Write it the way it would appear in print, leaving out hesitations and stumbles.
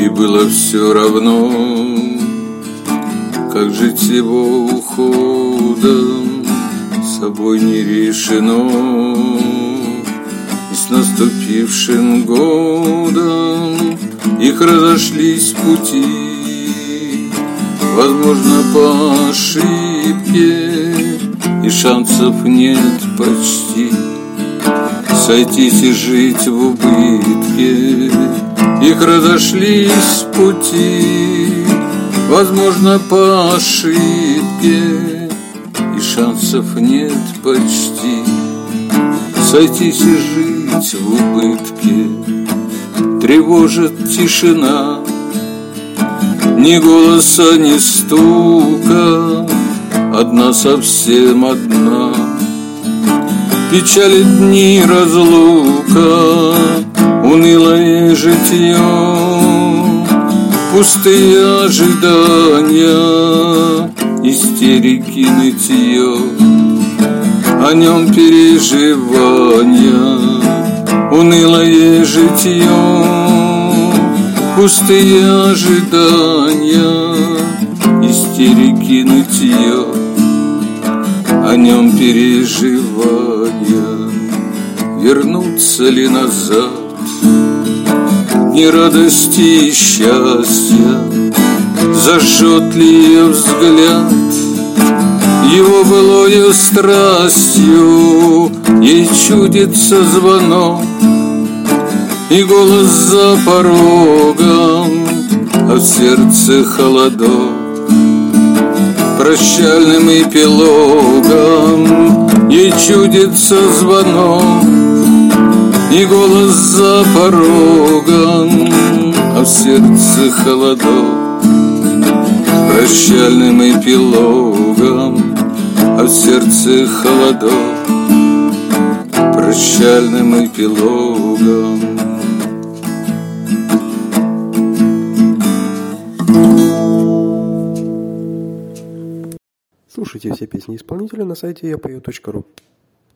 И было все равно, как жить с его уходом, с собой не решено. И с наступившим годом их разошлись пути, возможно, по ошибке, и шансов нет почти сойтись и жить в убытке. Их разошлись пути, возможно, по ошибке, и шансов нет почти сойтись и жить в убытке. Тревожит тишина, ни голоса, ни стука, одна, совсем одна. Печали дни разлука, унылое житье, пустые ожидания, истерики, нытье, о нем переживания. Унылое житье, пустые ожидания, истерики, нытье, о нем переживания. Вернуться ли назад дни радости и счастья? Зажжет ли ее взгляд его былою страстью? Ей чудится звонок и голос за порогом, а в сердце холодок. Прощальным эпилогом ей чудится звонок и голос за порогом, а в сердце холодок. Прощальным эпилогом, а в сердце холодок. Прощальным эпилогом. Слушайте все песни исполнителя на сайте yapeo.ru.